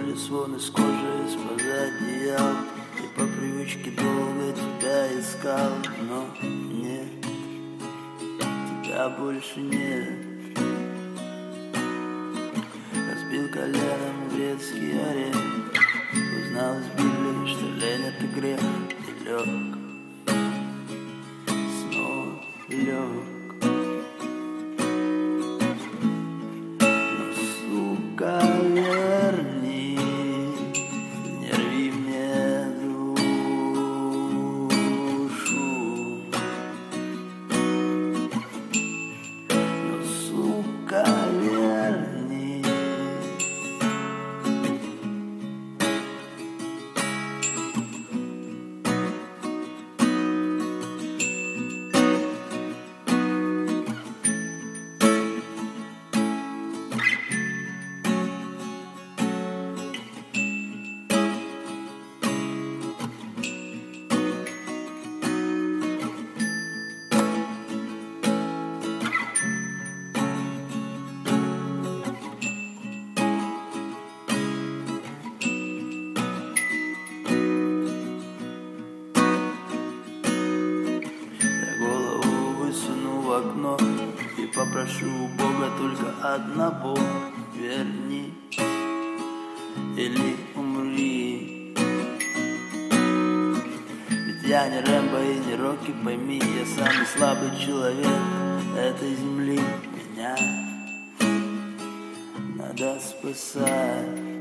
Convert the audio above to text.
вылез вон из кожи, из-под одеял, и по привычке долго тебя искал, но нет, тебя больше нет. Разбил коленом грецкий орех, узнал из Библии, что лень это грех, и лег, снова лег. Верни, не рви мне душу, но, сука, верни. В окно и попрошу у Бога только одного: верни или умри. Ведь я не Рэмбо и не Рокки, пойми, я самый слабый человек этой земли. Меня надо спасать.